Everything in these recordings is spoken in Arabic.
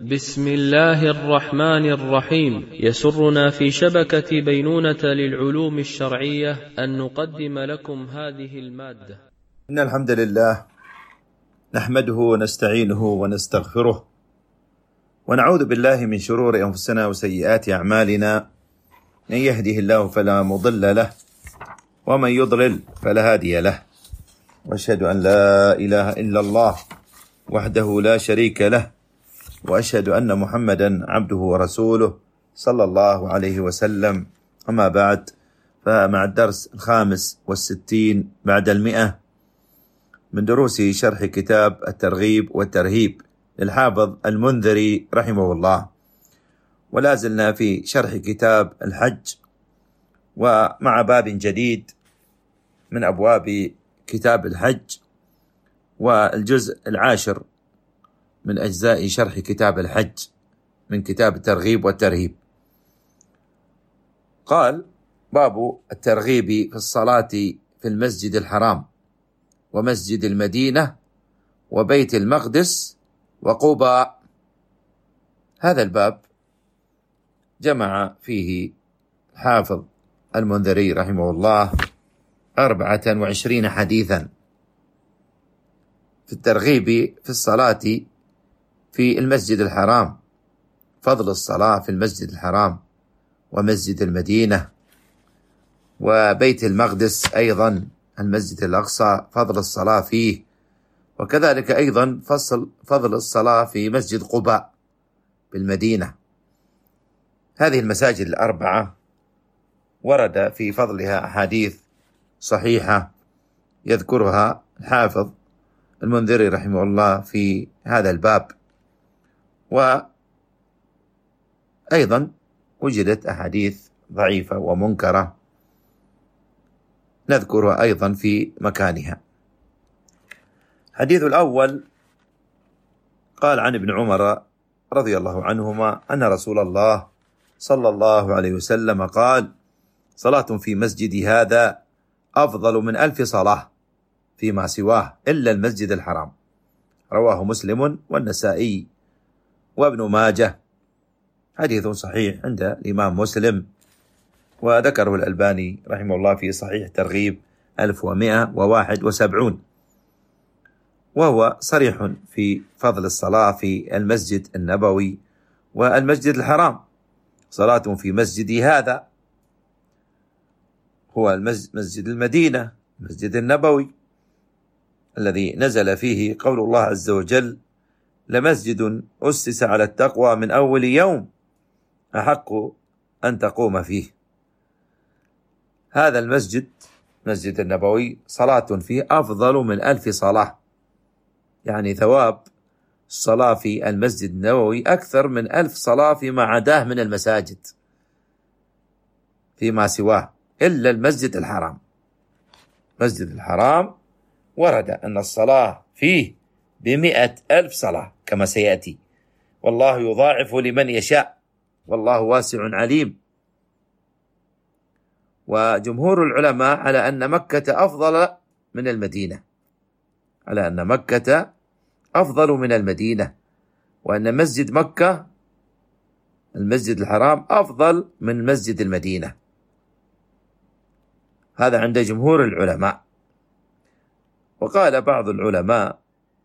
بسم الله الرحمن الرحيم. يسرنا في شبكة بينونة للعلوم الشرعية أن نقدم لكم هذه المادة. إن الحمد لله نحمده ونستعينه ونستغفره ونعوذ بالله من شرور أنفسنا وسيئات أعمالنا. من يهده الله فلا مضل له ومن يضلل فلا هادي له، وأشهد أن لا إله إلا الله وحده لا شريك له، وأشهد أن محمدا عبده ورسوله صلى الله عليه وسلم. أما بعد، فمع الدرس 65 بعد 100 من دروس شرح كتاب الترغيب والترهيب للحافظ المنذري رحمه الله، ولا زلنا في شرح كتاب الحج، ومع باب جديد من أبواب كتاب الحج، والجزء 10 من أجزاء شرح كتاب الحج من كتاب الترغيب والترهيب. قال: باب الترغيب في الصلاة في المسجد الحرام ومسجد المدينة وبيت المقدس وقباء. هذا الباب جمع فيه حافظ المنذري رحمه الله 24 حديثا في الترغيب في الصلاة في المسجد الحرام، فضل الصلاة في المسجد الحرام ومسجد المدينة وبيت المقدس، أيضا المسجد الأقصى فضل الصلاة فيه، وكذلك أيضا فضل الصلاة في مسجد قباء بالمدينة. هذه المساجد الأربعة ورد في فضلها أحاديث صحيحة يذكرها الحافظ المنذري رحمه الله في هذا الباب، وأيضا وجدت أحاديث ضعيفة ومنكرة نذكرها أيضا في مكانها. الحديث الأول قال عن ابن عمر رضي الله عنهما أن رسول الله صلى الله عليه وسلم قال: صلاة في مسجد هذا أفضل من 1000 صلاة فيما سواه إلا المسجد الحرام. رواه مسلم والنسائي وابن ماجه. حديث صحيح عند الإمام مسلم، وذكره الألباني رحمه الله في صحيح ترغيب 1171، وهو صريح في فضل الصلاة في المسجد النبوي والمسجد الحرام. صلاة في مسجد هذا هو مسجد المدينة، المسجد النبوي الذي نزل فيه قول الله عز وجل: لمسجد أسس على التقوى من أول يوم أحق أن تقوم فيه. هذا المسجد مسجد النبوي صلاة فيه أفضل من 1000 صلاة، يعني ثواب الصلاة في المسجد النبوي أكثر من 1000 صلاة فيما عداه من المساجد فيما سواه إلا المسجد الحرام. مسجد الحرام ورد أن الصلاة فيه ب100,000 صلاة كما سيأتي، والله يضاعف لمن يشاء والله واسع عليم. وجمهور العلماء على أن مكة أفضل من المدينة، على أن مكة أفضل من المدينة، وأن مسجد مكة المسجد الحرام أفضل من مسجد المدينة. هذا عند جمهور العلماء. وقال بعض العلماء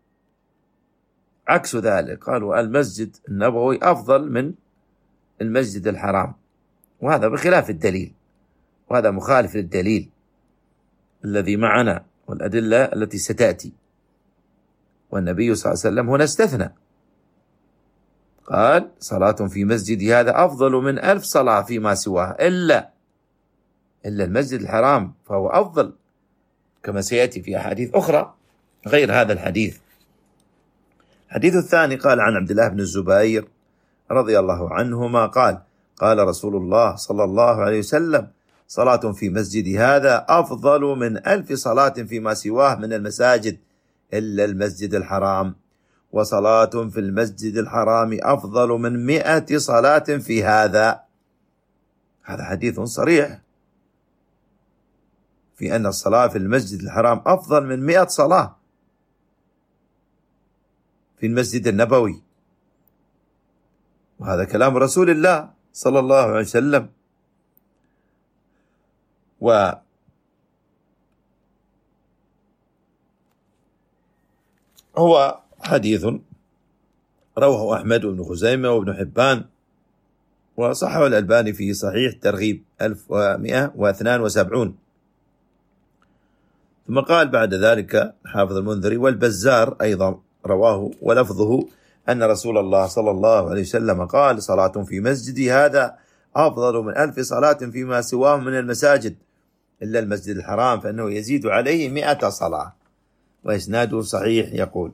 عكس ذلك، قالوا المسجد النبوي أفضل من المسجد الحرام، وهذا بخلاف الدليل، وهذا مخالف للدليل الذي معنا والأدلة التي ستأتي. والنبي صلى الله عليه وسلم هنا استثنى، قال: صلاة في مسجد هذا أفضل من 1000 صلاة فيما سواه إلا المسجد الحرام فهو أفضل، كما سيأتي في أحاديث أخرى غير هذا الحديث. الحديث الثاني قال عن عبد الله بن الزبير رضي الله عنهما قال: قال رسول الله صلى الله عليه وسلم: صلاة في مسجد هذا أفضل من 1000 صلاة فيما سواه من المساجد إلا المسجد الحرام، وصلاة في المسجد الحرام أفضل من 100 صلاة في هذا. هذا حديث صريح في أن الصلاة في المسجد الحرام أفضل من 100 صلاة في المسجد النبوي. وهذا كلام رسول الله صلى الله عليه وسلم. وهو حديث رواه أحمد وابن خزيمة وابن حبان، وصححه الألباني في صحيح ترغيب 1172. ثم قال بعد ذلك حافظ المنذري: والبزار أيضا رواه ولفظه أن رسول الله صلى الله عليه وسلم قال: صلاة في مسجدي هذا أفضل من 1000 صلاة فيما سواه من المساجد إلا المسجد الحرام فإنه يزيد عليه 100 صلاة. وإسناده صحيح. يقول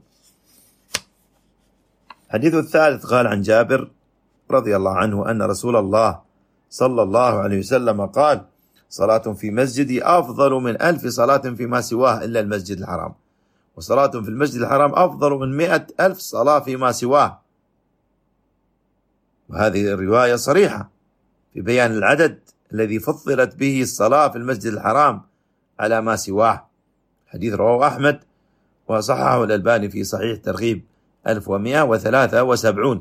الحديث الثالث: قال عن جابر رضي الله عنه أن رسول الله صلى الله عليه وسلم قال: صلاة في مسجدي أفضل من 1000 صلاة فيما سواه إلا المسجد الحرام، وصلاة في المسجد الحرام أفضل من 100,000 صلاة فيما سواه. وهذه الرواية صريحة في بيان العدد الذي فضلت به الصلاة في المسجد الحرام على ما سواه. حديث رواه أحمد وصححه الألباني في صحيح ترغيب 1173.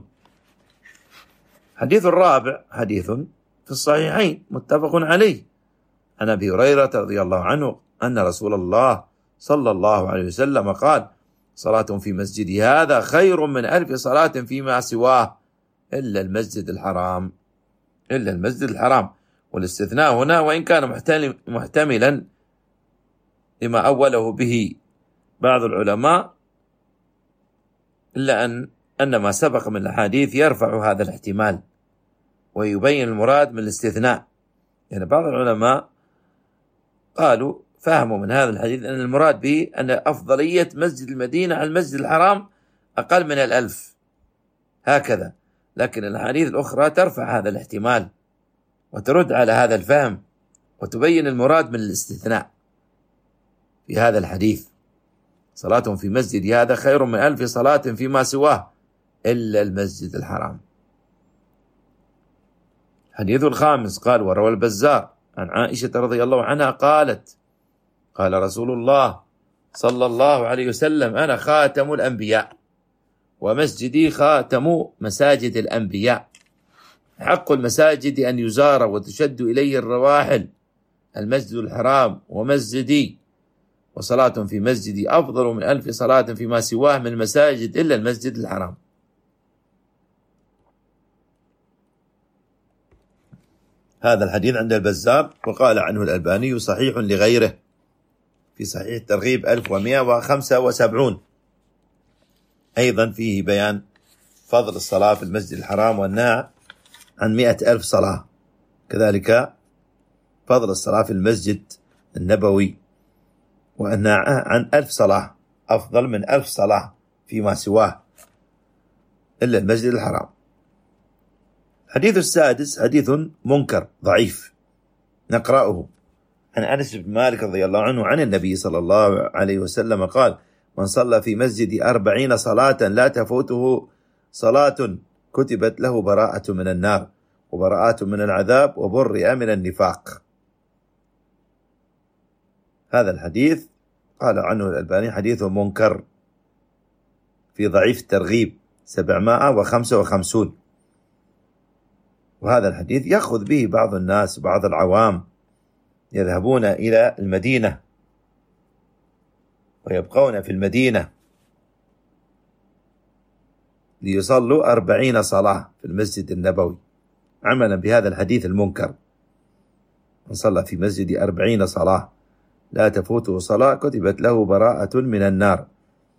حديث الرابع حديث في الصحيحين متفق عليه عن أبي هريرة رضي الله عنه أن رسول الله صلى الله عليه وسلم قال: صلاة في مسجدي هذا خير من 1000 صلاة فيما سواه إلا المسجد الحرام. إلا المسجد الحرام، والاستثناء هنا وإن كان محتملا لما أوله به بعض العلماء، إلا أن ما سبق من الحديث يرفع هذا الاحتمال ويبين المراد من الاستثناء. يعني بعض العلماء قالوا فهموا من هذا الحديث أن المراد به أن أفضلية مسجد المدينة على المسجد الحرام أقل من 1000 هكذا، لكن الأحاديث الأخرى ترفع هذا الاحتمال وترد على هذا الفهم وتبين المراد من الاستثناء في هذا الحديث: صلاة في مسجد هذا خير من 1000 صلاة فيما سواه إلا المسجد الحرام. الحديث الخامس: قال وروى البزار عن عائشة رضي الله عنها قالت: قال رسول الله صلى الله عليه وسلم: أنا خاتم الأنبياء ومسجدي خاتم مساجد الأنبياء، حق المساجد أن يزار وتشد إليه الرواحل، المسجد الحرام ومسجدي، وصلاة في مسجدي أفضل من 1000 صلاة فيما سواه من المساجد إلا المسجد الحرام. هذا الحديث عند البزار، وقال عنه الألباني صحيح لغيره في صحيح الترغيب 1175. أيضا فيه بيان فضل الصلاة في المسجد الحرام والنهي عن 100,000 صلاة، كذلك فضل الصلاة في المسجد النبوي والنهي عن 1000 صلاة أفضل من 1000 صلاة فيما سواه إلا المسجد الحرام. الحديث السادس حديث منكر ضعيف، نقرأه عن أنس بن مالك رضي الله عنه عن النبي صلى الله عليه وسلم قال: من صلى في مسجد 40 صلاة لا تفوته صلاة كتبت له براءة من النار وبراءة من العذاب وبرئ من النفاق. هذا الحديث قال عنه الألباني حديث منكر في ضعيف الترغيب 755. وهذا الحديث يأخذ به بعض الناس، بعض العوام يذهبون إلى المدينة ويبقون في المدينة ليصلوا 40 صلاة في المسجد النبوي عملا بهذا الحديث المنكر: من صلى في مسجد 40 صلاة لا تفوته صلاة كتبت له براءة من النار،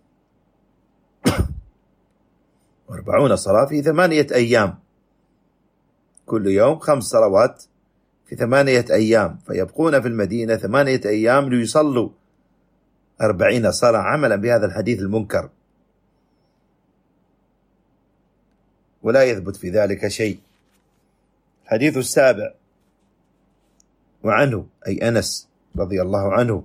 40 صلاة في 8 أيام، كل يوم 5 صلوات في 8 أيام، فيبقون في المدينة 8 أيام ليصلوا 40 صلاة عملا بهذا الحديث المنكر، ولا يثبت في ذلك شيء. الحديث السابع وعنه أي أنس رضي الله عنه،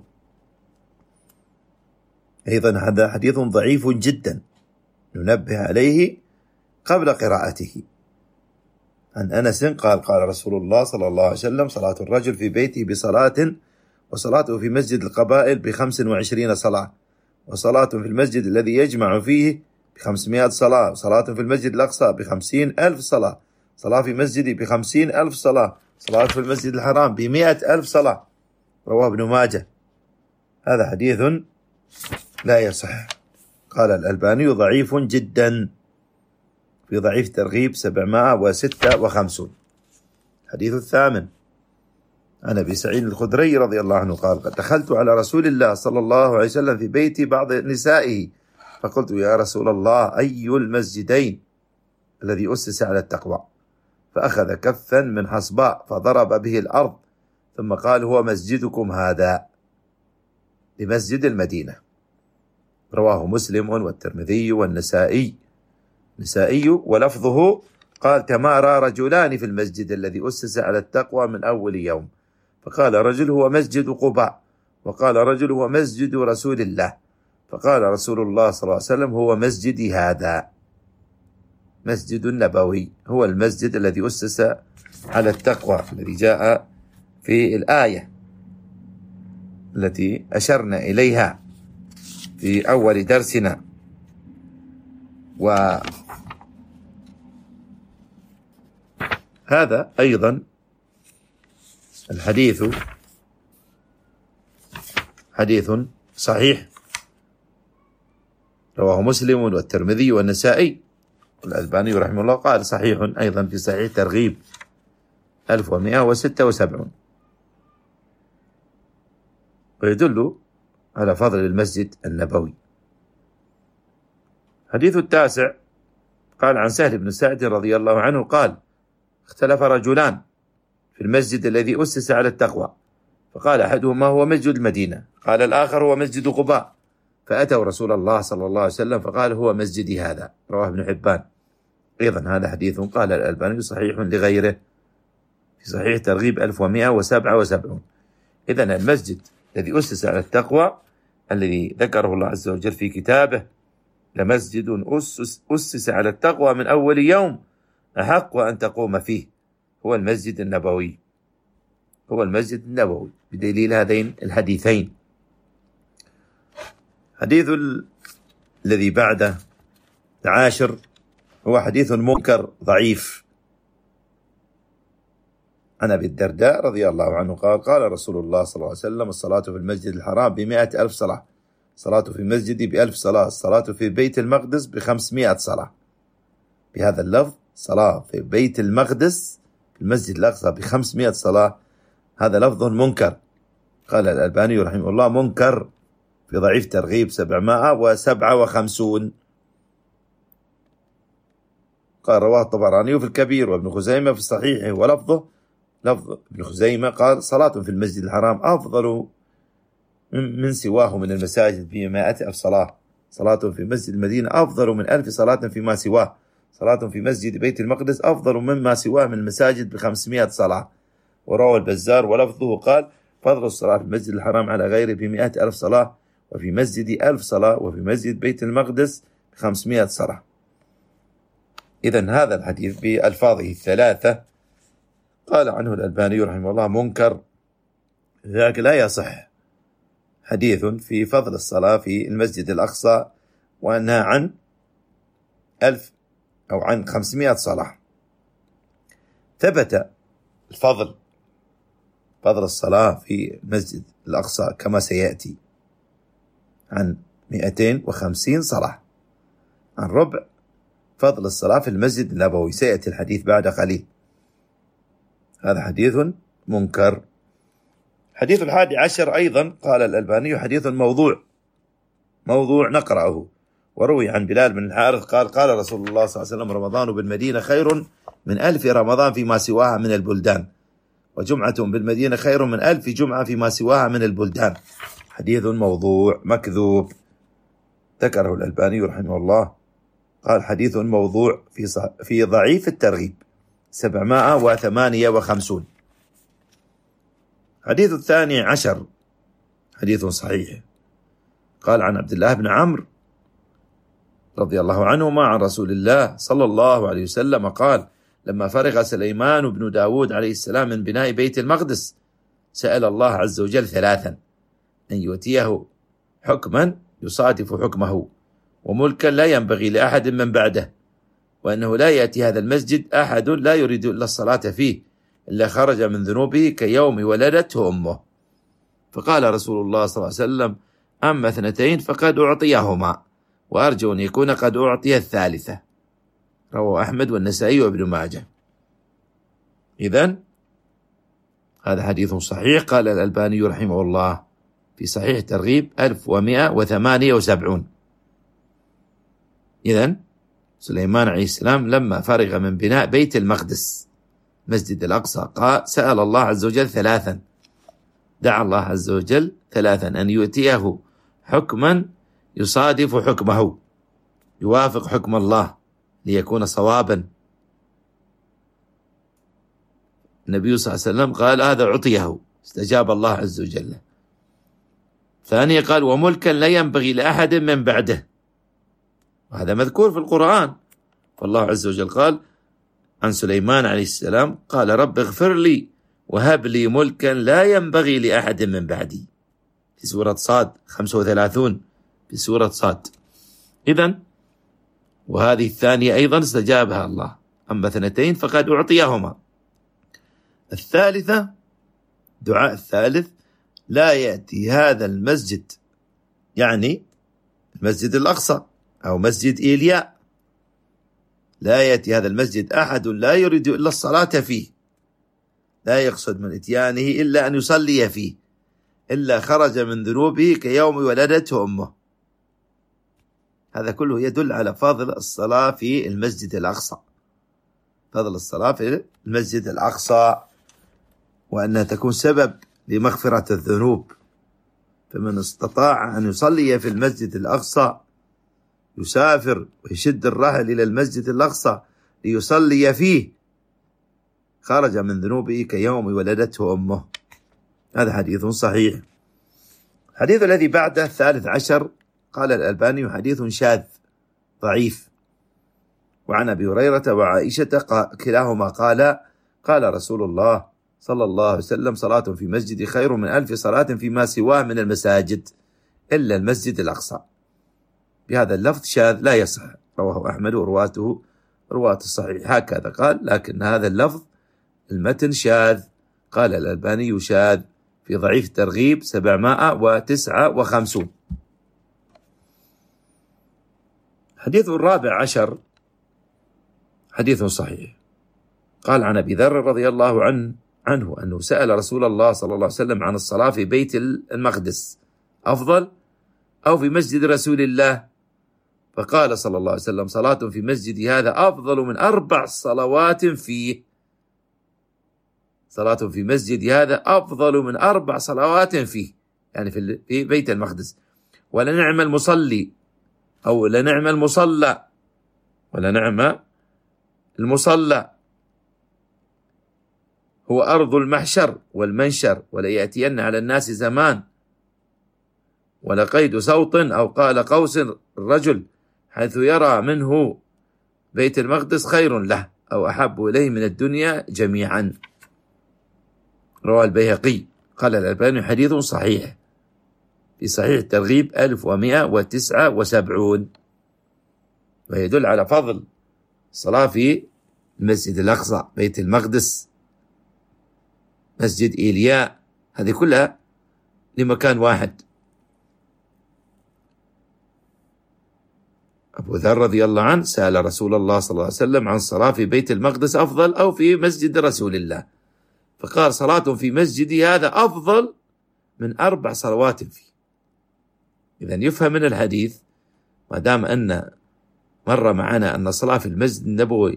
أيضا هذا حديث ضعيف جدا ننبه عليه قبل قراءته. عن أنس قال: قال رسول الله صلى الله عليه وسلم: صلاة الرجل في بيته بصلاة، وصلاته في مسجد القبائل ب25 صلاة، وصلاة في المسجد الذي يجمع فيه ب500 صلاة، صلاة في المسجد الأقصى ب50,000 صلاة، صلاة في مسجدي ب50,000 صلاة، صلاة في المسجد الحرام ب100,000 صلاة. رواه ابن ماجه. هذا حديث لا يصح. قال الألباني ضعيف جدا، في ضعيف ترغيب 756. الحديث الثامن عن أبي سعيد الخدري رضي الله عنه قال: قد دخلت على رسول الله صلى الله عليه وسلم في بيت بعض نسائه فقلت: يا رسول الله، أي المسجدين الذي أسس على التقوى؟ فأخذ كفا من حصباء فضرب به الأرض ثم قال: هو مسجدكم هذا، لمسجد المدينة. رواه مسلم والترمذي والنسائي. ولفظه قال: تمارى رجلان في المسجد الذي أسس على التقوى من أول يوم، فقال رجل: هو مسجد قباء، وقال رجل: هو مسجد رسول الله، فقال رسول الله صلى الله عليه وسلم: هو مسجدي هذا. مسجد النبوي هو المسجد الذي أسس على التقوى الذي جاء في الآية التي أشرنا إليها في أول درسنا. وهذا أيضا الحديث حديث صحيح، رواه مسلم والترمذي والنسائي، والألباني رحمه الله قال صحيح أيضا في صحيح ترغيب 1176، ويدل على فضل المسجد النبوي. حديث التاسع قال: عن سهل بن سعد رضي الله عنه قال: اختلف رجلان في المسجد الذي أسس على التقوى، فقال أحدهما: هو مسجد المدينة، قال الآخر: هو مسجد قباء، فأتوا رسول الله صلى الله عليه وسلم فقال: هو مسجدي هذا. رواه ابن حبان. أيضا هذا حديث قال الألباني صحيح لغيره في صحيح ترغيب 1177. إذن المسجد الذي أسس على التقوى الذي ذكره الله عز وجل في كتابه: لمسجد أسس على التقوى من أول يوم أحق أن تقوم فيه، هو المسجد النبوي. بدليل هذين الحديثين. حديث الذي بعده 10 هو حديث منكر ضعيف عن أبي الدرداء رضي الله عنه قال: قال رسول الله صلى الله عليه وسلم: الصلاة في المسجد الحرام ب100,000 صلاة، الصلاة في مسجدي ب1000 صلاة، الصلاة في بيت المقدس ب500 صلاة. بهذا اللفظ: صلاة في بيت المقدس في المسجد الأقصى ب500 صلاة، هذا لفظ منكر. قال الألباني رحمه الله: منكر في ضعيف ترغيب 757. قال: رواه الطبراني في الكبير وابن خزيمة في صحيحه، ولفظه لفظ ابن خزيمة قال: صلاة في المسجد الحرام أفضل من سواه من المساجد ب100,000 صلاة، صلاة في مسجد المدينة أفضل من 1000 صلاة فيما سواه، صلاة في مسجد بيت المقدس أفضل مما سواه من المساجد ب500 صلاة. وروى البزار ولفظه قال: فضل الصلاة في المسجد الحرام على غيره ب100,000 صلاة، وفي مسجد 1000 صلاة، وفي مسجد بيت المقدس 500 صلاة. إذن هذا الحديث بألفاظه الثلاثة قال عنه الألباني رحمه الله منكر، لذلك لا يصح حديث في فضل الصلاة في المسجد الأقصى وأنها عن 1000 أو عن 500 صلاة. ثبت فضل الصلاة في المسجد الأقصى كما سيأتي عن 250 صلاة، عن ربع فضل الصلاة في المسجد النبوي، سيأتي الحديث بعد قليل. هذا حديث منكر. حديث 11 أيضا قال الألباني حديث موضوع نقرأه. وروي عن بلال بن الحارث قال: قال رسول الله صلى الله عليه وسلم: رمضان بالمدينة خير من 1000 رمضان فيما سواها من البلدان، وجمعة بالمدينة خير من 1000 جمعة فيما سواها من البلدان. حديث موضوع مكذوب، ذكره الألباني رحمه الله، قال حديث موضوع في ضعيف الترغيب 758. حديث 12 حديث صحيح، قال عن عبد الله بن عمرو رضي الله عنهما عن رسول الله صلى الله عليه وسلم قال: لما فرغ سليمان بن داود عليه السلام من بناء بيت المقدس سأل الله عز وجل 3: أن يؤتيه حكما يصادف حكمه، وملكا لا ينبغي لأحد من بعده، وأنه لا يأتي هذا المسجد أحد لا يريد إلا الصلاة فيه إلا خرج من ذنوبه كيوم ولدته أمه. فقال رسول الله صلى الله عليه وسلم: أما 2 فقد أعطيهما، وأرجو أن يكون قد أعطي الثالثة. رواه أحمد والنسائي وابن ماجه. إذن هذا حديث صحيح. قال الألباني رحمه الله في صحيح ترغيب 1178. إذن سليمان عليه السلام لما فرغ من بناء بيت المقدس مسجد الأقصى سأل الله عز وجل 3، دعا الله عز وجل 3 أن يؤتيه حكما يصادف حكمه، يوافق حكم الله ليكون صوابا. النبي صلى الله عليه وسلم قال هذا عطيه، استجاب الله عز وجل. ثانيا قال: وملكا لا ينبغي لأحد من بعده، وهذا مذكور في القرآن. فالله عز وجل قال عن سليمان عليه السلام: قال رب اغفر لي وهب لي ملكا لا ينبغي لأحد من بعدي، في سورة صاد 35 في سورة صاد. إذن وهذه الثانية أيضا استجابها الله. أما 2 فقد أعطيهما. الثالثة، دعاء الثالث: لا يأتي هذا المسجد، يعني المسجد الأقصى أو مسجد إيلياء، لا يأتي هذا المسجد أحد لا يريد إلا الصلاة فيه، لا يقصد من إتيانه إلا أن يصلي فيه، إلا خرج من ذنوبه كيوم ولدته أمه. هذا كله يدل على فضل الصلاة في المسجد الأقصى، فضل الصلاة في المسجد الأقصى، وأنها تكون سبب لمغفرة الذنوب. فمن استطاع أن يصلي في المسجد الأقصى يسافر ويشد الرحل إلى المسجد الأقصى ليصلي فيه، خرج من ذنوبه كيوم ولدته أمه. هذا حديث صحيح. الحديث الذي بعده 13 قال الألباني حديث شاذ ضعيف. وعن أبي هريرة وعائشة كلاهما قال رسول الله صلى الله عليه وسلم: صلاة في مسجد خير من 1000 صلاة فيما سواه من المساجد إلا المسجد الأقصى. بهذا اللفظ شاذ لا يصح، رواه أحمد ورواته رواة الصحيح هكذا قال، لكن هذا اللفظ المتن شاذ. قال الألباني شاذ في ضعيف الترغيب 759. حديث 14 حديث صحيح. قال عن أبي ذر رضي الله عنه أنه سأل رسول الله صلى الله عليه وسلم عن الصلاة في بيت المقدس أفضل أو في مسجد رسول الله، فقال صلى الله عليه وسلم: صلاة في مسجد هذا أفضل من 4 صلوات فيه. صلاة في مسجد هذا أفضل من 4 صلوات فيه، يعني في بيت المقدس. ولنعم المصلي أو لنعم المصلى، ولنعم المصلى هو أرض المحشر والمنشر، وليأتين على الناس زمان ولقيد صوت أو قال قوس الرجل حيث يرى منه بيت المقدس خير له أو أحب إليه من الدنيا جميعا. رواه البيهقي. قال الألباني حديث صحيح في صحيح الترغيب 1179، ويدل على فضل الصلاة في المسجد الأقصى، بيت المقدس، مسجد إيلياء، هذه كلها لمكان واحد. أبو ذر رضي الله عنه سأل رسول الله صلى الله عليه وسلم عن الصلاة في بيت المقدس أفضل أو في مسجد رسول الله، فقال: صلاة في مسجدي هذا أفضل من 4 صلوات فيه. إذن يفهم من الحديث ما دام أن مر معنا أن الصلاة في المسجد النبوي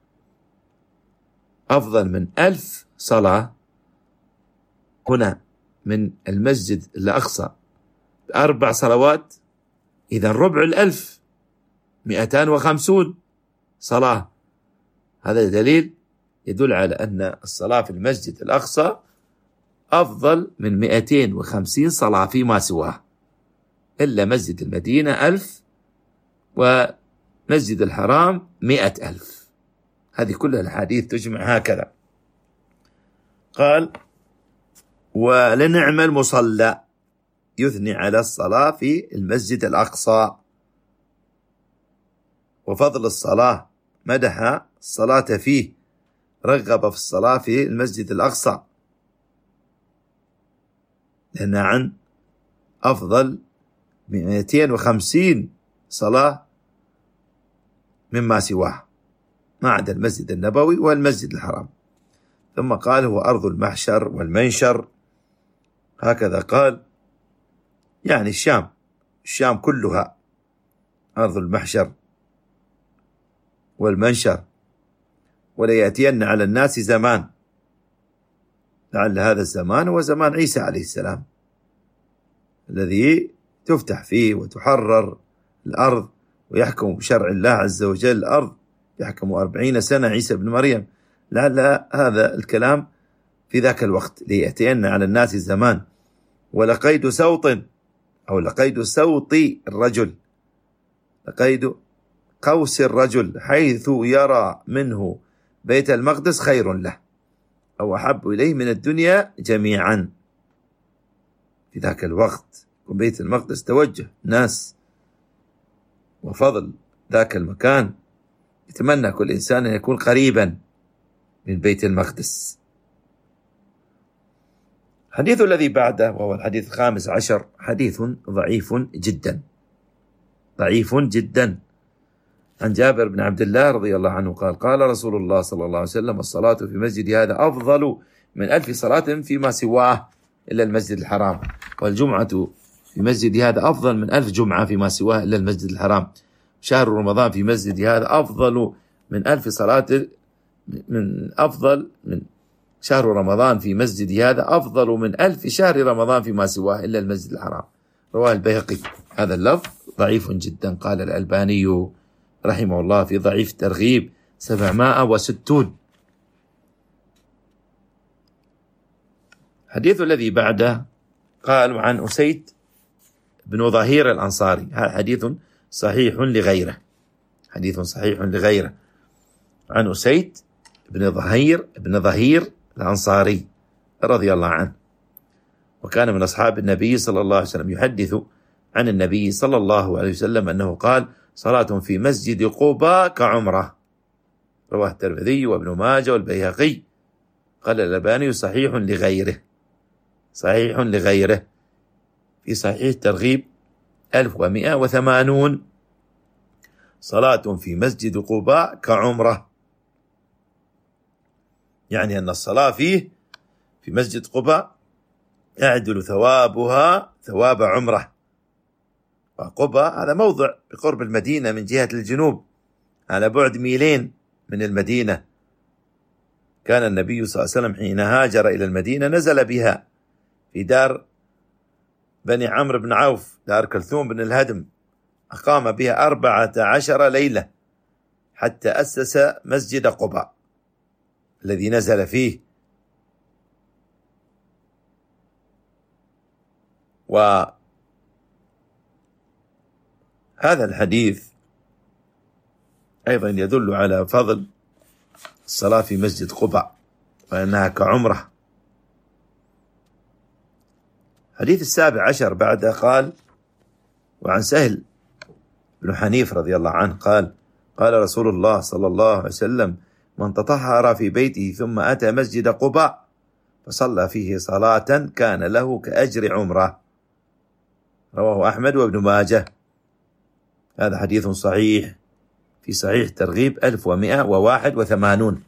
أفضل من 1000 صلاة، هنا من المسجد الأقصى 4 صلوات، إذن ربع 1000 250 صلاة. هذا دليل يدل على أن الصلاة في المسجد الأقصى أفضل من 250 صلاة فيما سواه، إلا مسجد المدينة 1000 ومسجد الحرام 100,000. هذه كلها الحديث تجمع هكذا. قال: ولنعم المصلى، يثني على الصلاة في المسجد الأقصى. وفضل الصلاة، مدح الصلاة فيه، رغب في الصلاة في المسجد الأقصى، لأنها عن أفضل 250 صلاة مما سواه، ما عدا المسجد النبوي والمسجد الحرام. ثم قال هو أرض المحشر والمنشر، هكذا قال، يعني الشام كلها أرض المحشر والمنشر. وليأتين على الناس زمان، لعل هذا الزمان هو زمان عيسى عليه السلام، الذي تفتح فيه وتحرر الأرض ويحكم بشرع الله عز وجل الأرض، يحكم 40 سنة عيسى بن مريم. لعل هذا الكلام في ذاك الوقت. ليأتين على الناس زمان ولقيد سوط، أو لقيد سوط الرجل، لقيد قوس الرجل حيث يرى منه بيت المقدس خير له أو أحب إليه من الدنيا جميعا. في ذاك الوقت بيت المقدس توجه ناس وفضل ذاك المكان، يتمنى كل إنسان أن يكون قريبا من بيت المقدس. الحديث الذي بعده وهو الحديث 15 حديث ضعيف جدا، ضعيف جدا. عن جابر بن عبد الله رضي الله عنه قال قال رسول الله صلى الله عليه وسلم الصلاة في مسجد هذا أفضل من 1000 صلاة فيما سواه إلا المسجد الحرام، والجمعة في مسجد هذا أفضل من 1000 جمعة فيما سواه إلا المسجد الحرام، شهر رمضان في مسجد هذا أفضل من 1000 صلاة، من شهر رمضان في مسجد هذا أفضل من 1000 شهر رمضان فيما سواه إلا المسجد الحرام. رواه البيهقي. هذا اللفظ ضعيف جدا. قال الألباني رحمه الله في ضعيف الترغيب 760. الحديث الذي بعده قال عن أسيد بن ظهير الأنصاري، هذا حديث صحيح لغيره، حديث صحيح لغيره. عن أسيد بن ظهير الأنصاري رضي الله عنه، وكان من أصحاب النبي صلى الله عليه وسلم، يحدث عن النبي صلى الله عليه وسلم أنه قال صلاة في مسجد قباء كعمرة. رواه الترمذي وابن ماجه والبيهقي. قال الألباني صحيح لغيره، صحيح لغيره. في صحيح الترغيب 1180 صلاة في مسجد قباء كعمرة، يعني أن الصلاة فيه في مسجد قباء يعدل ثوابها ثواب عمرة. وقباء هذا موضع بقرب المدينة من جهة الجنوب، على بعد 2 ميل من المدينة. كان النبي صلى الله عليه وسلم حين هاجر إلى المدينة نزل بها في دار بني عمرو بن عوف، دار كلثوم بن الهدم، أقام بها 14 ليلة حتى أسس مسجد قباء الذي نزل فيه. وهذا الحديث أيضا يدل على فضل الصلاة في مسجد قباء وأنها كعمرة. حديث 17 بعده قال وعن سهل بن حنيف رضي الله عنه قال قال رسول الله صلى الله عليه وسلم من تطهر في بيته ثم أتى مسجد قباء فصلى فيه صلاة كان له كأجر عمره. رواه أحمد وابن ماجه. هذا حديث صحيح في صحيح ترغيب 1181.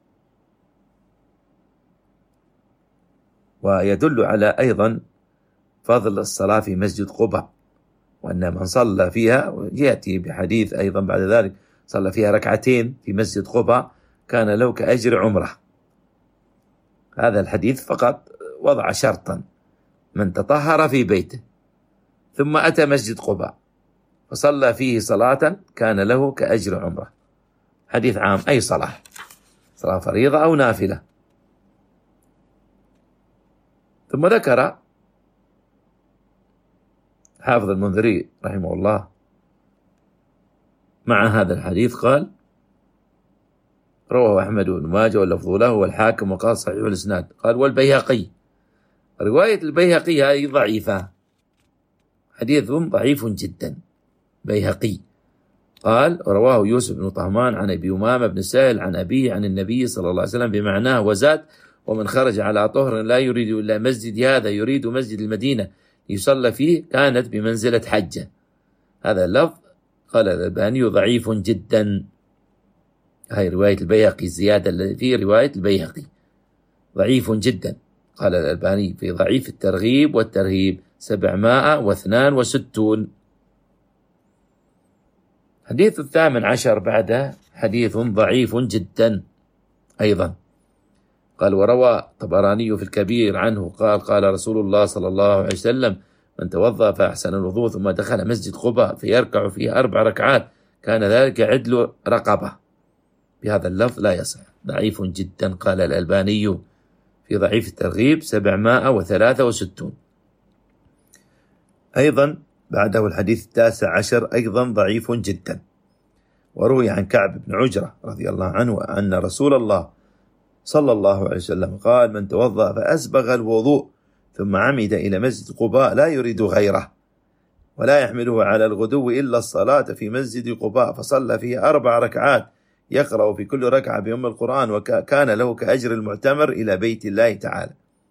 ويدل على أيضا فضل الصلاة في مسجد قباء، وأن من صلى فيها، يأتي بحديث أيضا بعد ذلك صلى فيها 2 ركعتين في مسجد قباء كان له كأجر عمره. هذا الحديث فقط وضع شرطا: من تطهر في بيته ثم أتى مسجد قباء فصلى فيه صلاة كان له كأجر عمره. حديث عام، أي صلاة فريضة أو نافلة. ثم ذكر حافظ المنذري رحمه الله مع هذا الحديث قال رواه أحمد بن ماجه واللفظ له والحاكم وقال صحيح الإسناد. قال والبيهقي، رواية البيهقي هذه ضعيفة، حديث ضعيف جدا، بيهقي قال: رواه يوسف بن طهمان عن أبي أمامة بن سهل عن أبيه عن النبي صلى الله عليه وسلم بمعناه، وزاد: ومن خرج على طهر لا يريد إلا مسجد هذا يريد مسجد المدينة يصلى فيه كانت بمنزلة حجة. هذا اللفظ قال الألباني ضعيف جدا. هاي رواية البيهقي، الزيادة التي في رواية البيهقي ضعيف جدا. قال الألباني في ضعيف الترغيب والترهيب 762. حديث 18 بعده حديث ضعيف جدا أيضا. قال: وروى الطبراني في الكبير عنه قال: قال رسول الله صلى الله عليه وسلم: من توضأ فأحسن الوضوء ثم دخل مسجد قباء فيركع فيه 4 ركعات كان ذلك عدل رقبة. بهذا اللفظ لا يصح، ضعيف جدا. قال الألباني في ضعيف الترغيب 763. أيضا بعده الحديث 19 أيضا ضعيف جدا. وروي عن كعب بن عجرة رضي الله عنه أن رسول الله صلى الله عليه وسلم قال: من توضأ فأسبغ الوضوء ثم عمد إلى مسجد قباء لا يريد غيره ولا يحمله على الغدو إلا الصلاة في مسجد قباء فصلى فيه 4 ركعات يقرأ في كل ركعة بأم القرآن وكان له كأجر المعتمر إلى بيت الله تعالى.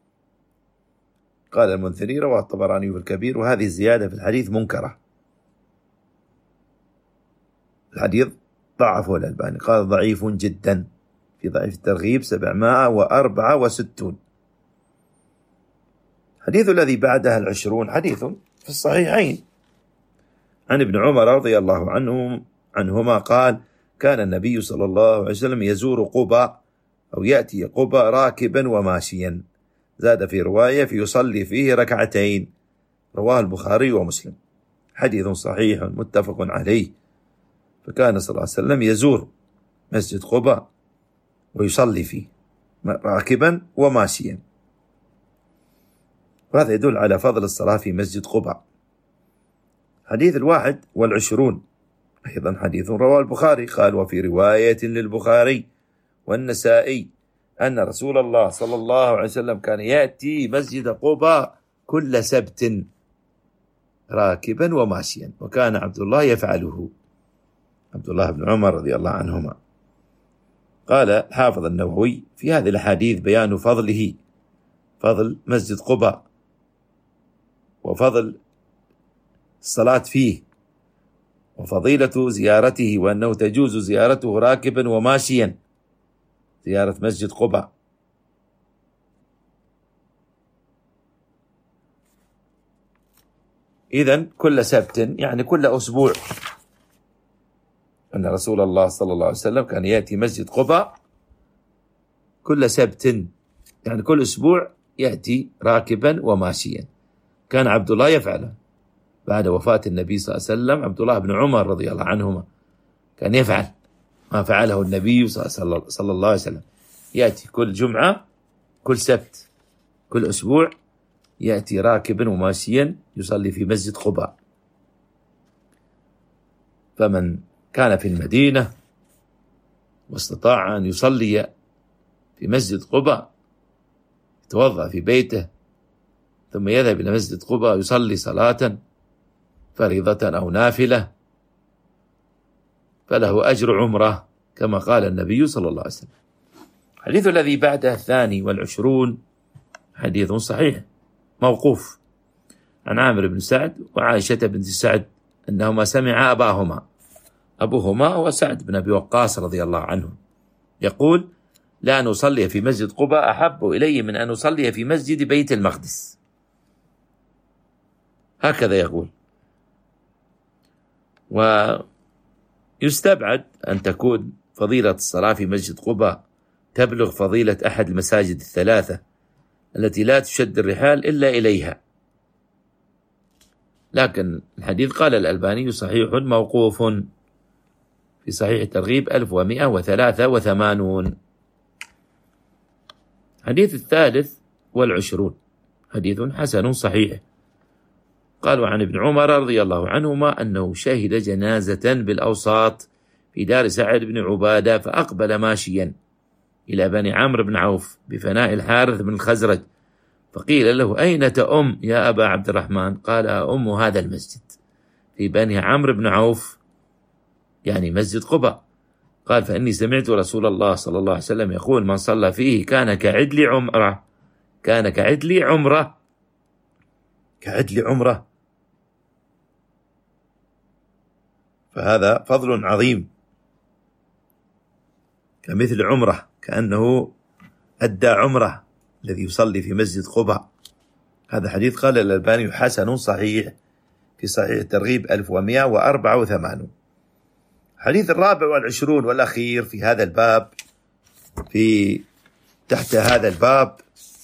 قال المنذري: رواه الطبراني في الكبير، وهذه الزيادة في الحديث منكرة. الحديث ضعفه الألباني، قال ضعيف جدا في ضعيف الترغيب 764. حديث الذي بعدها 20 حديث في الصحيحين عن ابن عمر رضي الله عنهما قال: كان النبي صلى الله عليه وسلم يزور قباء أو يأتي قباء راكبا وماشيا. زاد في رواية: فيصلي فيه 2 ركعتين. رواه البخاري ومسلم. حديث صحيح متفق عليه. فكان صلى الله عليه وسلم يزور مسجد قباء ويصلي فيه راكبا وماشيا، وهذا يدل على فضل الصلاة في مسجد قباء. حديث 21 أيضا حديث رواه البخاري. قال: وفي رواية للبخاري والنسائي أن رسول الله صلى الله عليه وسلم كان يأتي مسجد قباء كل سبت راكبا وماشيا، وكان عبد الله يفعله، عبد الله بن عمر رضي الله عنهما. قال حافظ النووي: في هذه الحديث بيان فضله، فضل مسجد قباء وفضل الصلاة فيه وفضيلة زيارته، وأنه تجوز زيارته راكبا وماشيا، زيارة مسجد قباء. إذن كل سبت يعني كل أسبوع، أن رسول الله صلى الله عليه وسلم كان يأتي مسجد قباء كل سبت، يعني كل أسبوع يأتي راكبا وماشيا. كان عبد الله يفعله بعد وفاة النبي صلى الله عليه وسلم. عبد الله بن عمر رضي الله عنهما كان يفعل ما فعله النبي صلى الله عليه وسلم، يأتي كل جمعة كل سبت كل أسبوع يأتي راكبا وماشيا يصلي في مسجد قباء. فمن كان في المدينة واستطاع أن يصلي في مسجد قباء يتوضأ في بيته ثم يذهب إلى مسجد قباء يصلي صلاة فريضة أو نافلة فله أجر عمره كما قال النبي صلى الله عليه وسلم. الحديث الذي بعده 22 حديث صحيح موقوف عن عامر بن سعد وعائشة بنت سعد أنهما سمع أبوهما هو سعد بن أبي وقاص رضي الله عنه يقول: لا نصلي في مسجد قباء أحب إلي من أن نصلي في مسجد بيت المقدس. هكذا يقول. ويستبعد أن تكون فضيلة الصلاة في مسجد قباء تبلغ فضيلة أحد المساجد الثلاثة التي لا تشد الرحال إلا إليها، لكن الحديث قال الألباني صحيح موقوف في صحيح الترغيب 1183. حديث 23 حديث حسن صحيح. قالوا عن ابن عمر رضي الله عنهما أنه شهد جنازة بالأوساط في دار سعد بن عبادة فأقبل ماشيا إلى بني عمرو بن عوف بفناء الحارث بن الخزرج، فقيل له: أين تأم يا أبا عبد الرحمن؟ قال: أم هذا المسجد في بني عمرو بن عوف. يعني مسجد قباء. قال: فإني سمعت رسول الله صلى الله عليه وسلم يقول: من صلى فيه كان كعدل عمره. كان كعدل عمره. كعدل عمره. فهذا فضل عظيم، كمثل عمره، كأنه أدى عمره الذي يصلي في مسجد قباء. هذا حديث قال الألباني حسن صحيح في صحيح الترغيب 1184. حديث 24 والأخير في هذا الباب، تحت هذا الباب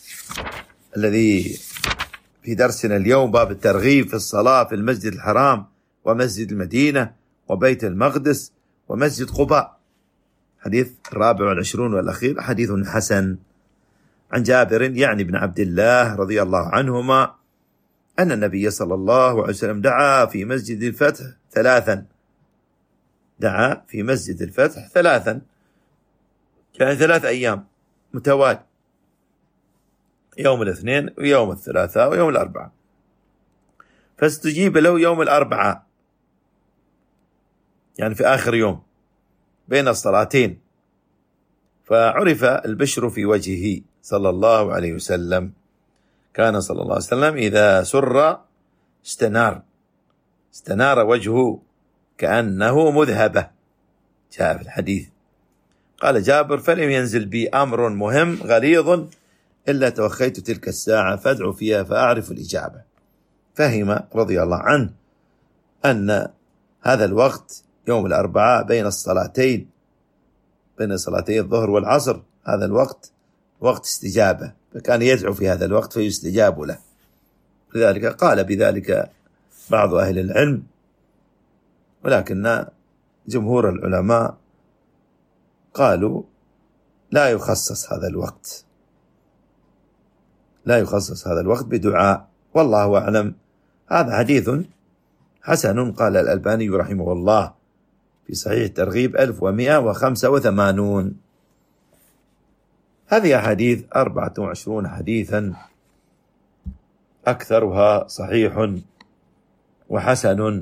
الذي في درسنا اليوم، باب الترغيب في الصلاة في المسجد الحرام ومسجد المدينة وبيت المقدس ومسجد قباء. حديث 24 والأخير حديث حسن عن جابر يعني بن عبد الله رضي الله عنهما أن النبي صلى الله عليه وسلم دعا في مسجد الفتح 3. دعا في مسجد الفتح 3، يعني 3 أيام متوالي، يوم الاثنين ويوم الثلاثاء ويوم الأربعاء. فاستجيب له يوم الأربعاء، يعني في آخر يوم بين الصلاتين، فعرف البشر في وجهه صلى الله عليه وسلم. كان صلى الله عليه وسلم إذا سر استنار وجهه كأنه مذهبة. جاء في الحديث. قال جابر: فلم ينزل بي أمر مهم غليظ إلا توخيت تلك الساعة فادعو فيها فأعرف الإجابة. فهم رضي الله عنه أن هذا الوقت يوم الأربعاء بين صلاتي الظهر والعصر، هذا الوقت وقت استجابة، فكان يدعو في هذا الوقت فيستجاب له. لذلك قال بذلك بعض أهل العلم، ولكن جمهور العلماء قالوا لا يخصص هذا الوقت بدعاء، والله أعلم. هذا حديث حسن. قال الألباني رحمه الله في صحيح الترغيب 1185. هذه أحاديث 24 حديثا، أكثرها صحيح وحسن،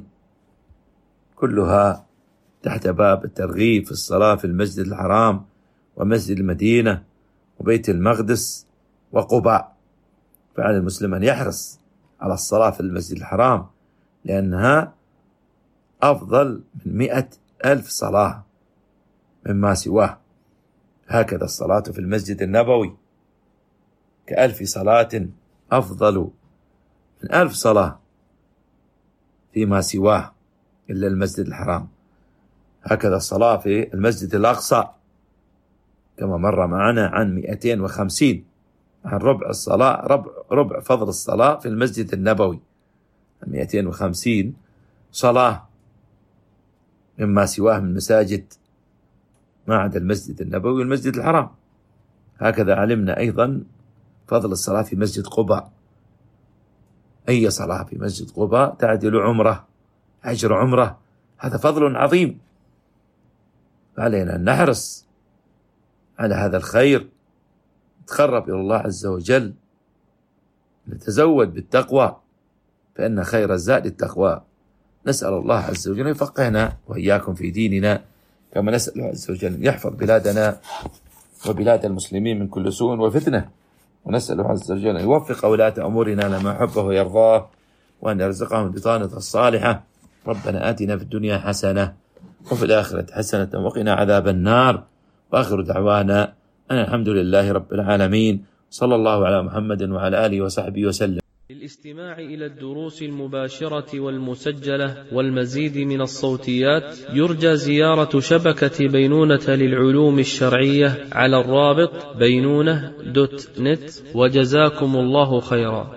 كلها تحت باب الترغيب في الصلاة في المسجد الحرام ومسجد المدينة وبيت المقدس وقباء. فعلى المسلم أن يحرص على الصلاة في المسجد الحرام، لأنها أفضل من 100,000 صلاة مما سواه. هكذا الصلاة في المسجد النبوي ك1000 صلاة أفضل من 1000 صلاة فيما سواه إلا المسجد الحرام. هكذا الصلاة في المسجد الأقصى كما مر معنا عن 250، عن ربع الصلاة، ربع فضل الصلاة في المسجد النبوي، 250 صلاة مما سواه من مساجد ما عدا المسجد النبوي والمسجد الحرام. هكذا علمنا أيضا فضل الصلاة في مسجد قباء. أي صلاة في مسجد قباء تعدل عمره، أجر عمره. هذا فضل عظيم، علينا أن نحرص على هذا الخير، نتقرب إلى الله عز وجل، نتزود بالتقوى، فإن خير الزاد التقوى. نسأل الله عز وجل يفقهنا وإياكم في ديننا، كما نسأل الله عز وجل يحفظ بلادنا وبلاد المسلمين من كل سوء وفتنة، ونسأل الله عز وجل أن يوفق ولاة أمورنا لما يحبه ويرضاه، وأن يرزقهم البطانة الصالحة. ربنا آتنا في الدنيا حسنة وفي الآخرة حسنة وقنا عذاب النار. وآخر دعوانا أن الحمد لله رب العالمين، صلى الله على محمد وعلى آله وصحبه وسلم. للاستماع إلى الدروس المباشرة والمسجلة والمزيد من الصوتيات يرجى زيارة شبكة بينونة للعلوم الشرعية على الرابط بينونة.net. وجزاكم الله خيرا.